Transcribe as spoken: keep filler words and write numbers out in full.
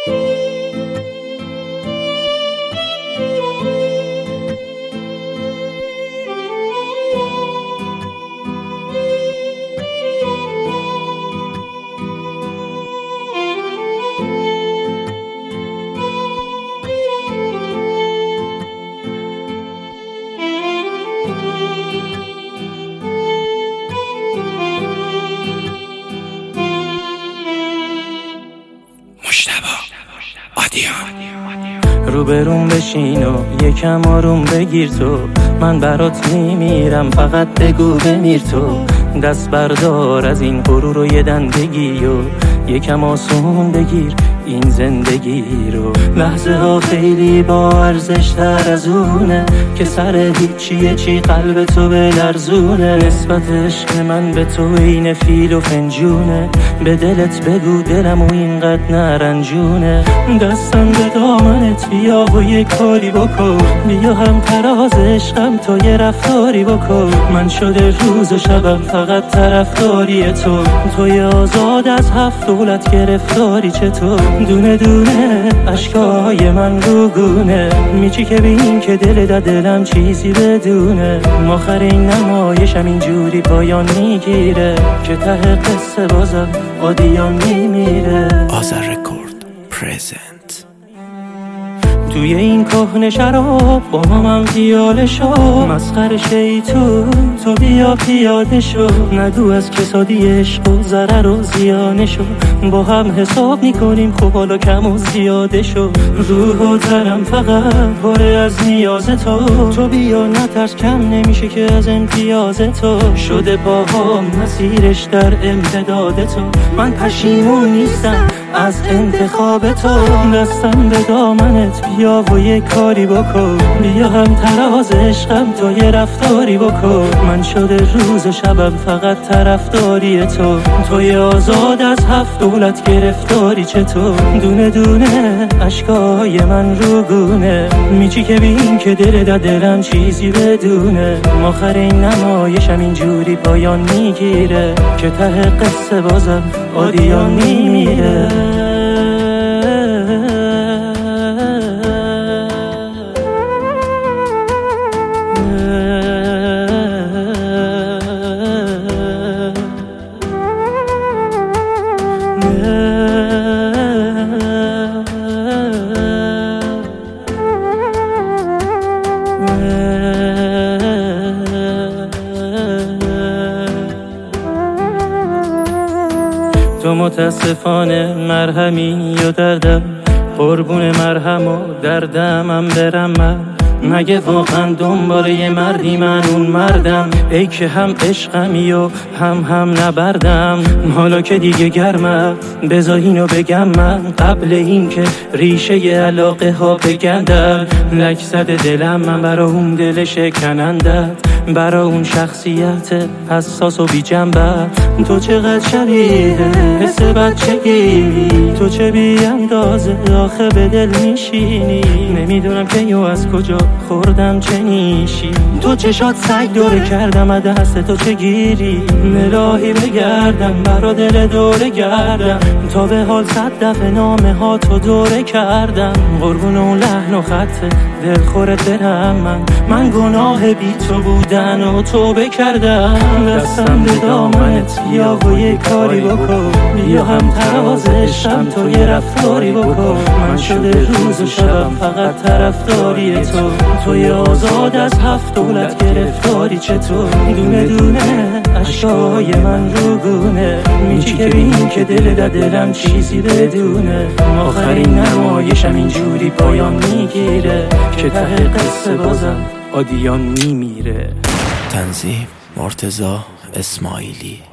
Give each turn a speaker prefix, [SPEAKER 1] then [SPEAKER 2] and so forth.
[SPEAKER 1] رو برون بشین و یکم آروم بگیر تو، من برات میمیرم فقط بگو بمیر تو. دست بردار از این غرور و یه دندگی و یکم آسون بگیر این زندگی رو. لحظه ها خیلی با ارزش تر از اونه که سر هیچیه چی قلب تو بلرزونه. نسبت عشق من به تو این فیل و فنجونه، به دلت بگو دلم و اینقدر نرنجونه. دستم به دامنت بیا و یه کاری بکن، بیا هم تراز عشقم تو یه رفتاری بکن. من شده روز و شبم فقط طرفداری تو، توی آزاد از هفت دولت گرفتاری چطور. دونه دونه اشکای من رو گونه میچی که بین که دل دا دلم چیزی بدونه. آخر این نمایشم اینجوری پایان میگیره که ته قصه بازم آدیان میمیره.
[SPEAKER 2] آذر رکورد پرزنت.
[SPEAKER 1] توی این کهنه شراب با مامم پیاله شو، مسخره شیطون تو بیا پیاده شو. نگو از کسادی عشق و ضرر و زیانه شو، با هم حساب میکنیم خب حالا کم و زیاده شو. روح و تنم فقط پره از نیاز تو، تو بیا نترس کم نمیشه که از امتیاز تو. شده باهام مسیرش در امتداد تو، من پشیمون نیستم از انتخاب تو. دستم به دامنت بیا و یه کاری بکن، بیا هم تراز عشقم تو یه رفتاری بکن. من شده روز و شبم فقط طرفداری تو، توی آزاد از هفت دولت گرفتاری چطور. دونه دونه اشکای من رو گونه میچی که بین که دل دا دلم چیزی بدونه. آخر این نمایشم اینجوری پایان میگیره که ته قصه بازم آدیان میمیره. تو متاسفانه مرهمی و دردم، قربون مرهم و دردمم برم من. مگه واقعا دنبال یه مردی من اون مردم؟ ای که هم عشقمی و هم هم نبردم. حالا که دیگه گرمم بذار اینو بگم من، قبل این که ریشه ی علاقه ها بگندم. لک زده دلم من برا اون دل شکنندت، برا اون شخصیت حساس و بی جنبت. تو چقدر شبیه حس بچگی، تو چه بی اندازه آخه به دل میشینی. نمیدونم که یو از کجا خوردم چه نیشی، تو چشات سگ دوره کردم از دست تو چه گیری. الهی بگردم برا دل دوره گردم، تا به حال صد دفعه نامه ها تو دوره کردم. قربون اون لحن و خط دل خورت برم من، من گناه بی تو بودن و توبه کردم. دستم به دامنت بیا و یه کاری بکن، بیا هم تراز عشقم تو یه رفتاری بکن. من شده روز و شبم فقط طرفداری تو، توی آزاد از هفت دولت گرفتاری چطور. دونه دونه اشکای من رو گونه میچی که بین که دل دا دلم چیزی بدونه. آخرین نمایشم اینجوری پایان میگیره که ته قصه بازم آدیان میمیره.
[SPEAKER 2] تنظیم مرتضی اسماعیلی.